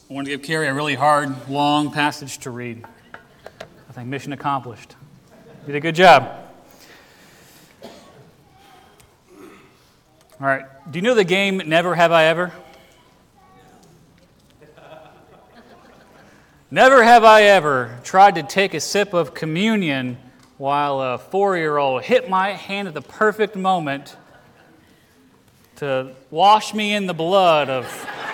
I wanted to give Carrie a really hard, long passage to read. I think mission accomplished. You did a good job. All right. Do you know the game Never Have I Ever? Never have I ever tried to take a sip of communion while a 4-year-old hit my hand at the perfect moment to wash me in the blood of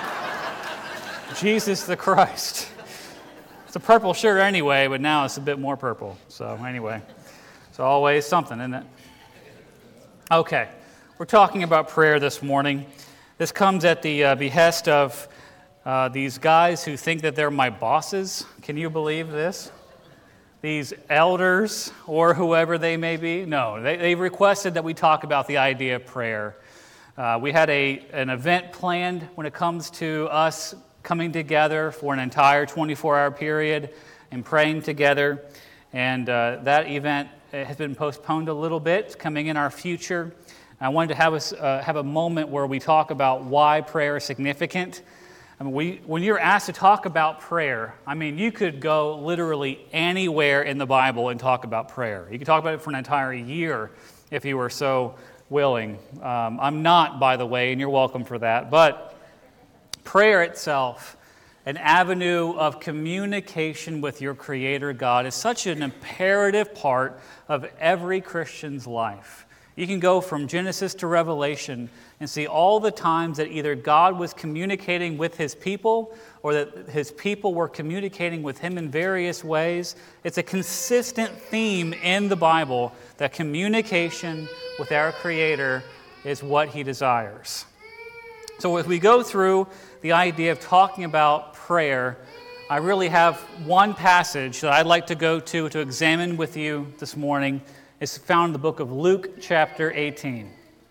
Jesus the Christ. It's a purple shirt anyway, but now it's a bit more purple. So anyway, it's always something, isn't it? Okay, we're talking about prayer this morning. This comes at the behest of these guys who think that they're my bosses. Can you believe this? These elders or whoever they may be. No, they requested that we talk about the idea of prayer. We had an event planned when it comes to us coming together for an entire 24-hour period and praying together. And that event has been postponed a little bit. It's coming in our future. I wanted to have a moment where we talk about why prayer is significant. I mean, when you're asked to talk about prayer, I mean, you could go literally anywhere in the Bible and talk about prayer. You could talk about it for an entire year if you were so willing. I'm not, by the way, and you're welcome for that. But prayer itself, an avenue of communication with your Creator God, is such an imperative part of every Christian's life. You can go from Genesis to Revelation and see all the times that either God was communicating with His people or that His people were communicating with Him in various ways. It's a consistent theme in the Bible that communication with our Creator is what He desires. So as we go through the idea of talking about prayer, I really have one passage that I'd like to go to examine with you this morning. It's found in the book of Luke chapter 18.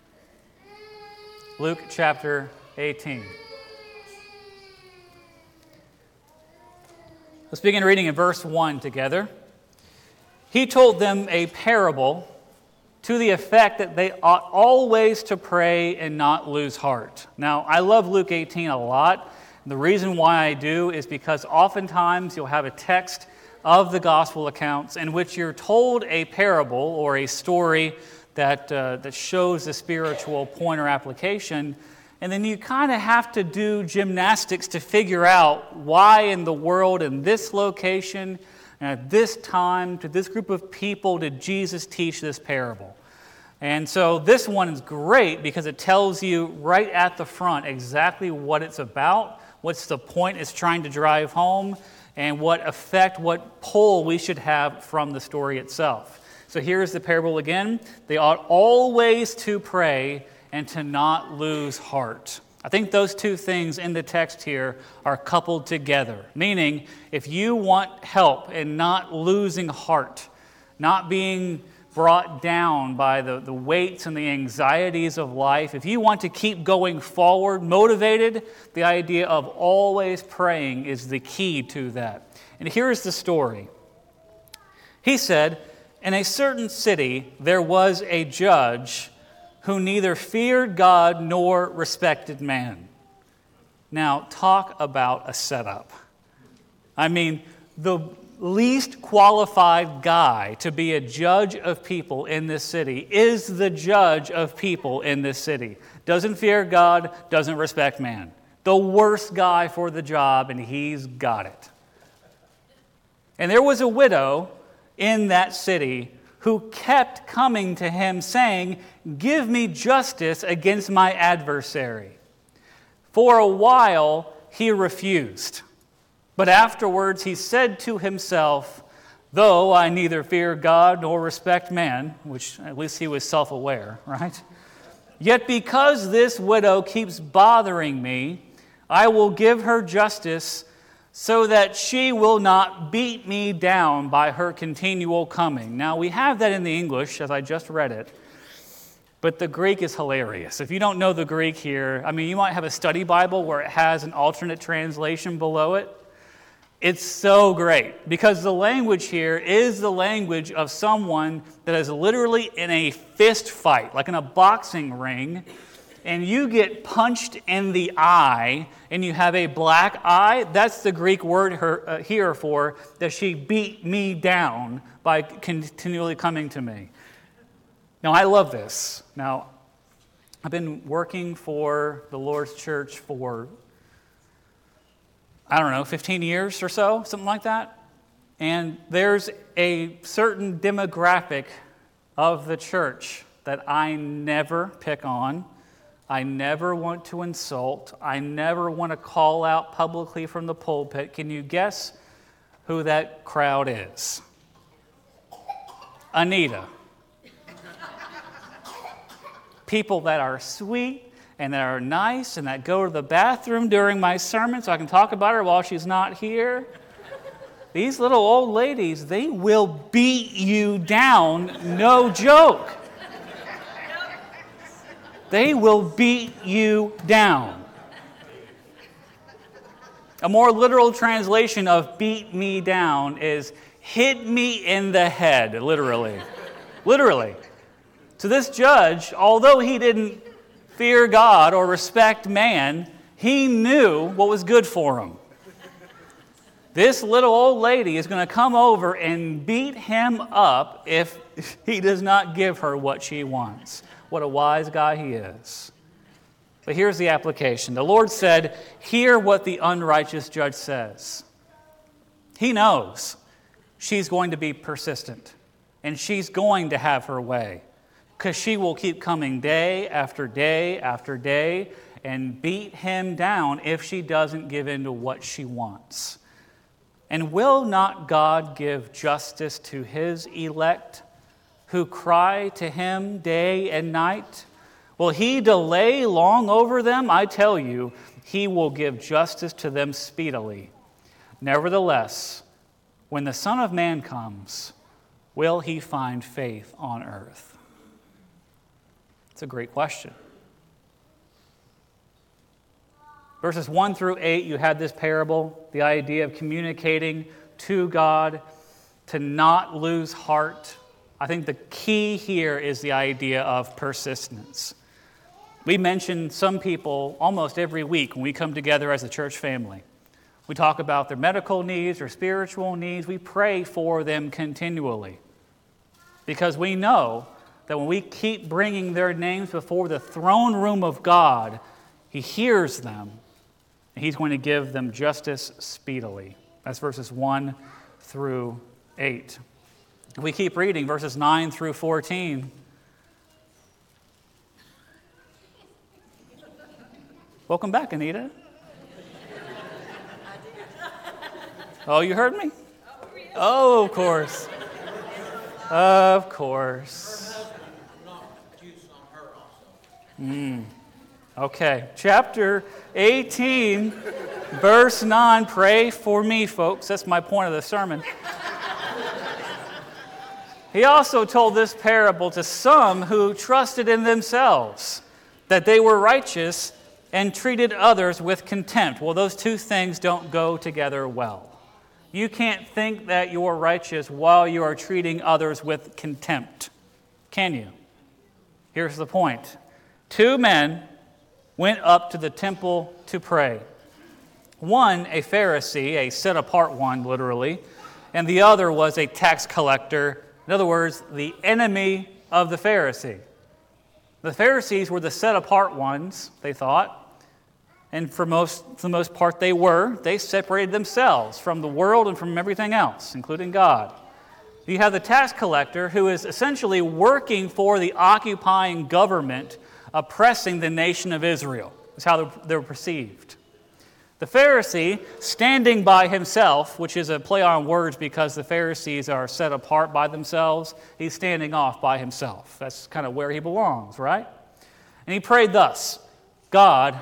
Luke chapter 18. Let's begin reading in verse 1 together. He told them a parable to the effect that they ought always to pray and not lose heart. Now, I love Luke 18 a lot. The reason why I do is because oftentimes you'll have a text of the gospel accounts in which you're told a parable or a story that shows the spiritual point or application, and then you kind of have to do gymnastics to figure out why in the world, in this location, and at this time, to this group of people, did Jesus teach this parable. And so this one is great because it tells you right at the front exactly what it's about, what's the point it's trying to drive home, and what effect, what pull we should have from the story itself. So here's the parable again. They ought always to pray and to not lose heart. I think those two things in the text here are coupled together, meaning if you want help in not losing heart, not being brought down by the weights and the anxieties of life, if you want to keep going forward, motivated, the idea of always praying is the key to that. And here's the story. He said, "In a certain city there was a judge who neither feared God nor respected man." Now, talk about a setup. I mean, the least qualified guy to be a judge of people in this city is the judge of people in this city. Doesn't fear God, doesn't respect man. The worst guy for the job, and he's got it. And there was a widow in that city who kept coming to him saying, "Give me justice against my adversary." For a while, he refused. But afterwards he said to himself, "Though I neither fear God nor respect man," which at least he was self-aware, right? "Yet because this widow keeps bothering me, I will give her justice so that she will not beat me down by her continual coming." Now, we have that in the English, as I just read it, but the Greek is hilarious. If you don't know the Greek here, I mean, you might have a study Bible where it has an alternate translation below it. It's so great because the language here is the language of someone that is literally in a fist fight, like in a boxing ring, and you get punched in the eye and you have a black eye, that's the Greek word here for that she beat me down by continually coming to me. Now, I love this. Now, I've been working for the Lord's church for, 15 years or so, something like that. And there's a certain demographic of the church that I never pick on. I never want to insult. I never want to call out publicly from the pulpit. Can you guess who that crowd is? Anita. People that are sweet and that are nice and that go to the bathroom during my sermon so I can talk about her while she's not here. These little old ladies, they will beat you down, no joke. They will beat you down. A more literal translation of beat me down is hit me in the head, literally. Literally. So this judge, although he didn't fear God or respect man, he knew what was good for him. This little old lady is going to come over and beat him up if he does not give her what she wants. What a wise guy he is. But here's the application. The Lord said, hear what the unrighteous judge says. He knows she's going to be persistent, and she's going to have her way, because she will keep coming day after day after day and beat him down if she doesn't give in to what she wants. And will not God give justice to his elect who cry to him day and night? Will he delay long over them? I tell you, he will give justice to them speedily. Nevertheless, when the Son of Man comes, will he find faith on earth? It's a great question. Verses 1 through 8, you had this parable, the idea of communicating to God, to not lose heart. I think the key here is the idea of persistence. We mention some people almost every week when we come together as a church family. We talk about their medical needs or spiritual needs. We pray for them continually because we know that when we keep bringing their names before the throne room of God, he hears them and he's going to give them justice speedily. That's verses 1 through 8. If we keep reading verses 9 through 14. Welcome back, Anita. Oh, you heard me? Oh, of course. Of course. Okay, chapter 18, verse 9. Pray for me, folks. That's my point of the sermon. He also told this parable to some who trusted in themselves, that they were righteous and treated others with contempt. Well, those two things don't go together well. You can't think that you're righteous while you are treating others with contempt, can you? Here's the point. 2 men went up to the temple to pray. One, a Pharisee, a set-apart one, literally, and the other was a tax collector. In other words, the enemy of the Pharisee. The Pharisees were the set-apart ones, they thought, and for the most part they were. They separated themselves from the world and from everything else, including God. You have the tax collector who is essentially working for the occupying government, oppressing the nation of Israel. That's how they're perceived. The Pharisee, standing by himself, which is a play on words because the Pharisees are set apart by themselves, he's standing off by himself. That's kind of where he belongs, right? And he prayed thus, God,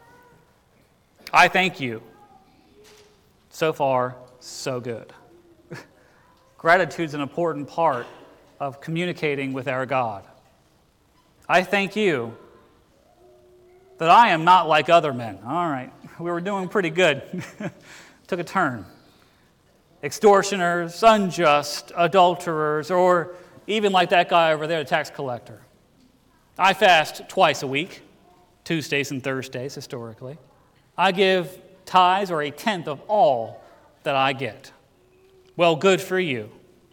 I thank you. So far, so good. Gratitude's an important part of communicating with our God. I thank you that I am not like other men. All right, we were doing pretty good. Took a turn. Extortioners, unjust, adulterers, or even like that guy over there, the tax collector. I fast twice a week. Tuesdays and Thursdays historically. I give tithes or a tenth of all that I get. Well, good for you.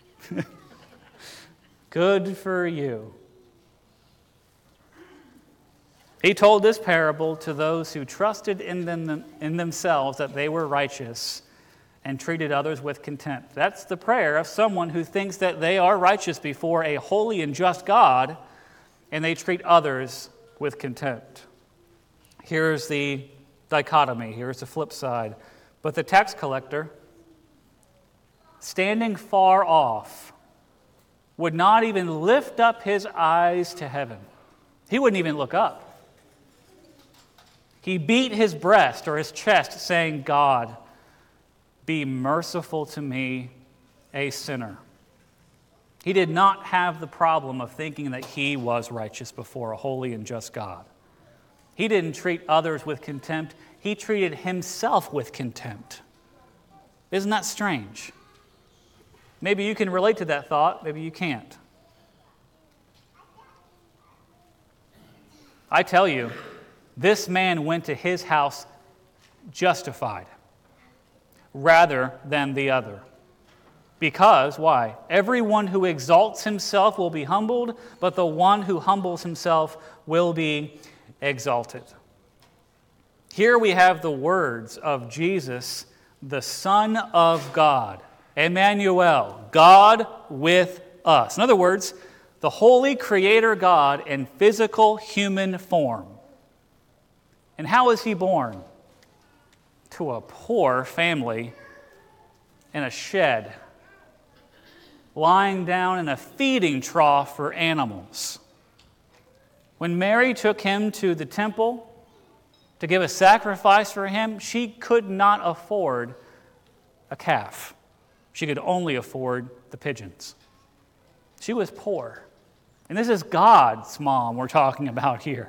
Good for you. He told this parable to those who trusted in themselves that they were righteous and treated others with contempt. That's the prayer of someone who thinks that they are righteous before a holy and just God, and they treat others with contempt. Here's the dichotomy. Here's the flip side. But the tax collector, standing far off, would not even lift up his eyes to heaven. He wouldn't even look up. He beat his breast or his chest, saying, God, be merciful to me, a sinner. He did not have the problem of thinking that he was righteous before a holy and just God. He didn't treat others with contempt. He treated himself with contempt. Isn't that strange? Maybe you can relate to that thought. Maybe you can't. I tell you, this man went to his house justified rather than the other. Because, why? Everyone who exalts himself will be humbled, but the one who humbles himself will be exalted. Here we have the words of Jesus, the Son of God, Emmanuel, God with us. In other words, the holy Creator God in physical human form. And how was he born? To a poor family in a shed, lying down in a feeding trough for animals. When Mary took him to the temple to give a sacrifice for him, she could not afford a calf. She could only afford the pigeons. She was poor. And this is God's mom we're talking about here.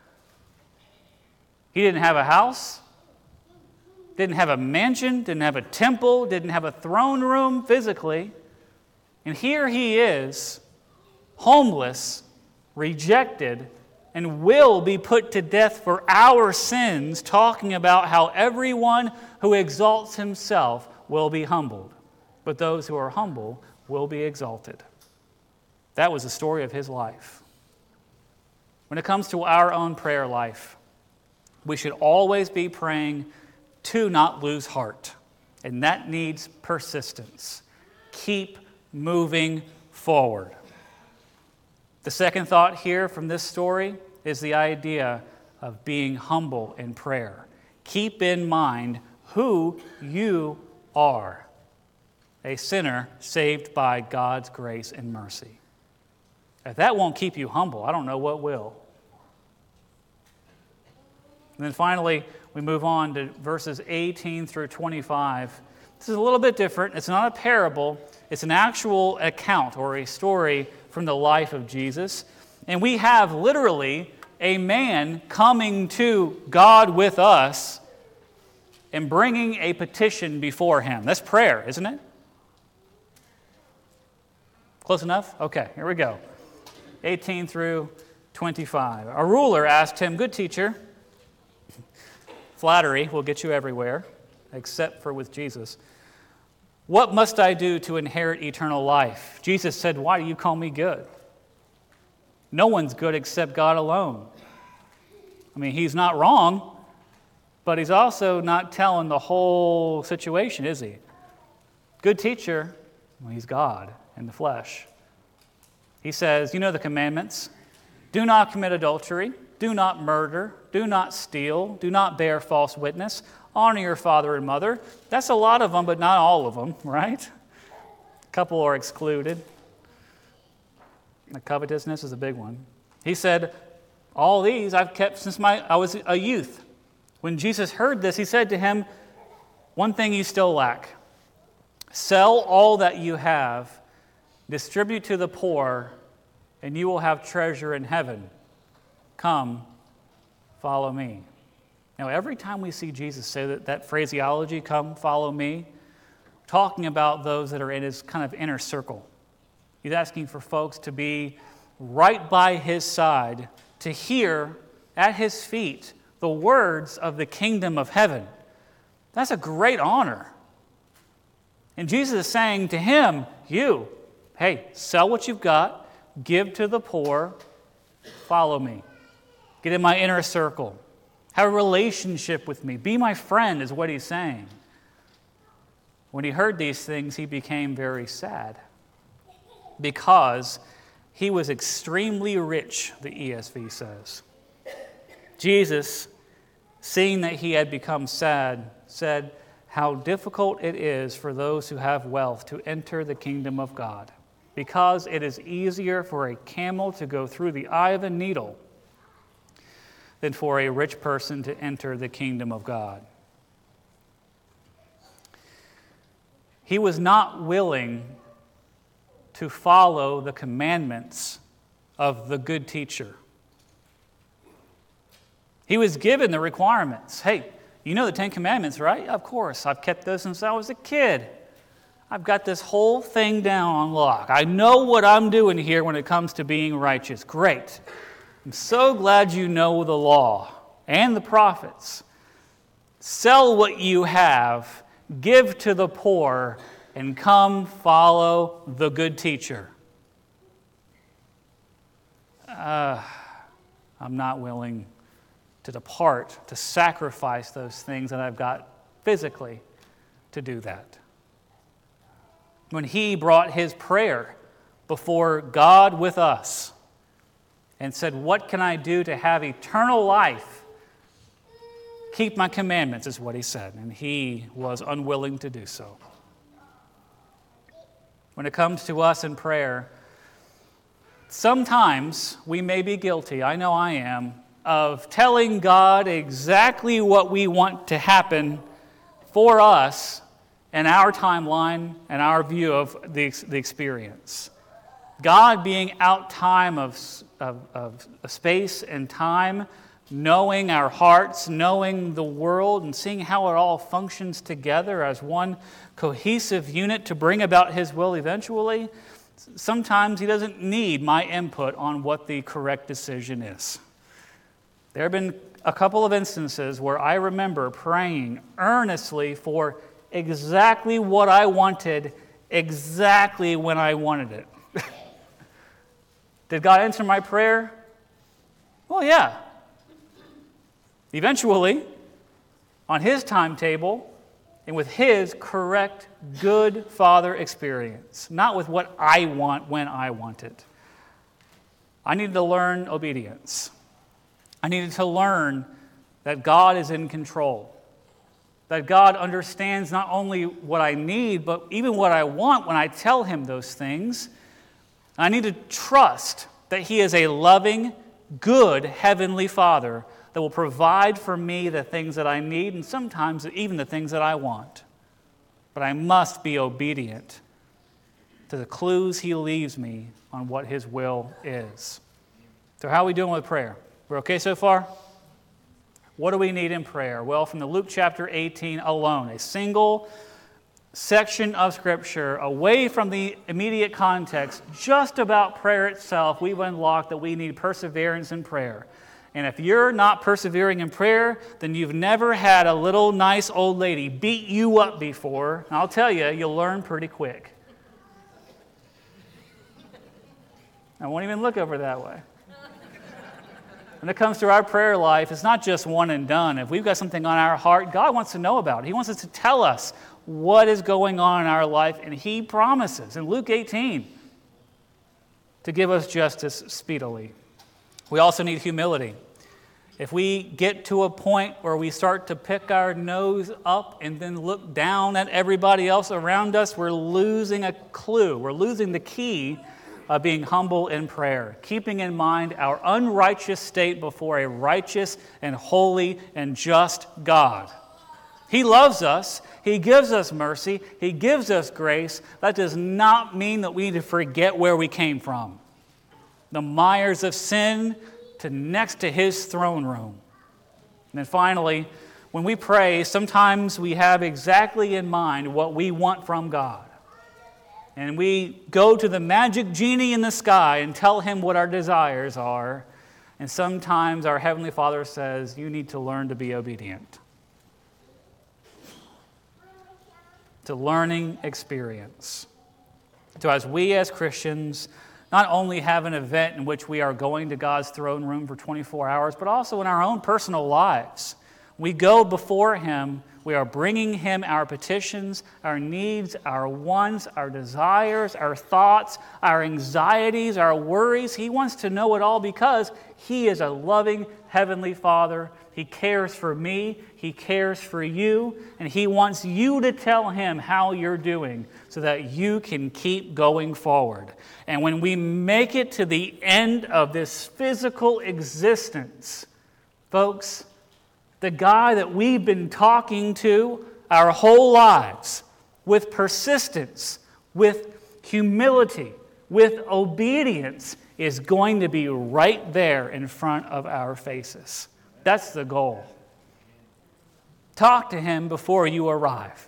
He didn't have a house, didn't have a mansion, didn't have a temple, didn't have a throne room physically. And here he is, homeless, rejected, and will be put to death for our sins, talking about how everyone who exalts himself will be humbled, but those who are humble will be exalted. That was the story of his life. When it comes to our own prayer life, we should always be praying to not lose heart, and that needs persistence. Keep moving forward. The second thought here from this story is the idea of being humble in prayer. Keep in mind who you are, a sinner saved by God's grace and mercy. If that won't keep you humble, I don't know what will. And then finally, we move on to verses 18 through 25. This is a little bit different. It's not a parable. It's an actual account or a story from the life of Jesus. And we have literally a man coming to God with us and bringing a petition before him. That's prayer, isn't it? Close enough? Okay, here we go. 18 through 25. A ruler asked him, "Good teacher," flattery will get you everywhere, except for with Jesus, "what must I do to inherit eternal life?" Jesus said, "Why do you call me good? No one's good except God alone." I mean, he's not wrong, but he's also not telling the whole situation, is he? Good teacher, well, he's God in the flesh. He says, you know the commandments. Do not commit adultery. Do not murder. Do not steal. Do not bear false witness. Honor your father and mother. That's a lot of them, but not all of them, right? A couple are excluded. The covetousness is a big one. He said, all these I've kept since I was a youth. When Jesus heard this, he said to him, one thing you still lack. Sell all that you have, distribute to the poor, and you will have treasure in heaven. Come, follow me. Now, every time we see Jesus say that phraseology, come, follow me, talking about those that are in his kind of inner circle. He's asking for folks to be right by his side, to hear at his feet the words of the kingdom of heaven. That's a great honor. And Jesus is saying to him, you, hey, sell what you've got, give to the poor, follow me. Get in my inner circle. Have a relationship with me. Be my friend is what he's saying. When he heard these things, he became very sad because he was extremely rich, the ESV says. Jesus, seeing that he had become sad, said, how difficult it is for those who have wealth to enter the kingdom of God, because it is easier for a camel to go through the eye of a needle than for a rich person to enter the kingdom of God. He was not willing to follow the commandments of the good teacher. He was given the requirements. Hey, you know the Ten Commandments, right? Of course, I've kept those since I was a kid. I've got this whole thing down on lock. I know what I'm doing here when it comes to being righteous. Great. I'm so glad you know the law and the prophets. Sell what you have, give to the poor, and come follow the good teacher. I'm not willing to depart, to sacrifice those things that I've got physically to do that. When he brought his prayer before God with us and said, what can I do to have eternal life? Keep my commandments is what he said, and he was unwilling to do so. When it comes to us in prayer, sometimes we may be guilty, I know I am, of telling God exactly what we want to happen for us and our timeline and our view of the experience. God being out time of space and time, knowing our hearts, knowing the world, and seeing how it all functions together as one cohesive unit to bring about his will eventually, sometimes he doesn't need my input on what the correct decision is. There have been a couple of instances where I remember praying earnestly for exactly what I wanted, exactly when I wanted it. Did God answer my prayer? Well, yeah. Eventually, on his timetable and with his correct, good Father experience, not with what I want when I want it. I needed to learn obedience. I needed to learn that God is in control, that God understands not only what I need, but even what I want when I tell him those things. I need to trust that he is a loving, good Heavenly Father that will provide for me the things that I need and sometimes even the things that I want. But I must be obedient to the clues he leaves me on what his will is. So how are we doing with prayer? We're okay so far? What do we need in prayer? Well, from the Luke chapter 18 alone, a single section of Scripture away from the immediate context, just about prayer itself, we've unlocked that we need perseverance in prayer. And if you're not persevering in prayer, then you've never had a little nice old lady beat you up before. And I'll tell you, you'll learn pretty quick. I won't even look over that way. When it comes to our prayer life, it's not just one and done. If we've got something on our heart, God wants to know about it. He wants us to tell us what is going on in our life, and he promises in Luke 18 to give us justice speedily. We also need humility. If we get to a point where we start to pick our nose up and then look down at everybody else around us, we're losing a clue. We're losing the key of being humble in prayer, keeping in mind our unrighteous state before a righteous and holy and just God. He loves us. He gives us mercy. He gives us grace. That does not mean that we need to forget where we came from. The mires of sin to next to his throne room. And then finally, when we pray, sometimes we have exactly in mind what we want from God. And we go to the magic genie in the sky and tell him what our desires are. And sometimes our Heavenly Father says, you need to learn to be obedient. It's a learning experience. So as we as Christians not only have an event in which we are going to God's throne room for 24 hours, but also in our own personal lives, we go before Him. We are bringing Him our petitions, our needs, our wants, our desires, our thoughts, our anxieties, our worries. He wants to know it all because He is a loving Heavenly Father. He cares for me. He cares for you. And He wants you to tell Him how you're doing so that you can keep going forward. And when we make it to the end of this physical existence, folks, the guy that we've been talking to our whole lives with persistence, with humility, with obedience is going to be right there in front of our faces. That's the goal. Talk to Him before you arrive.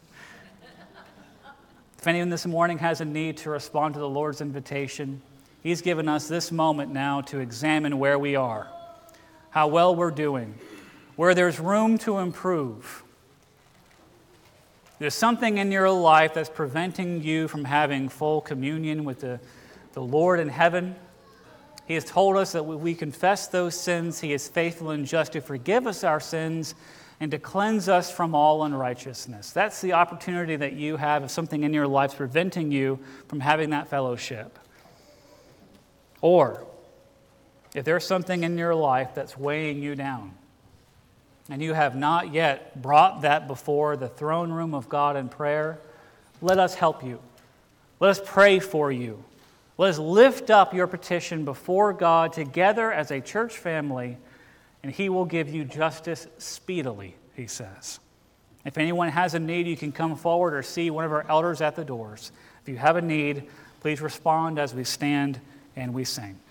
If anyone this morning has a need to respond to the Lord's invitation, He's given us this moment now to examine where we are, how well we're doing, where there's room to improve. There's something in your life that's preventing you from having full communion with the Lord in heaven. He has told us that when we confess those sins, He is faithful and just to forgive us our sins and to cleanse us from all unrighteousness. That's the opportunity that you have if something in your life is preventing you from having that fellowship. Or if there's something in your life that's weighing you down, and you have not yet brought that before the throne room of God in prayer, let us help you. Let us pray for you. Let us lift up your petition before God together as a church family, and He will give you justice speedily, He says. If anyone has a need, you can come forward or see one of our elders at the doors. If you have a need, please respond as we stand and we sing.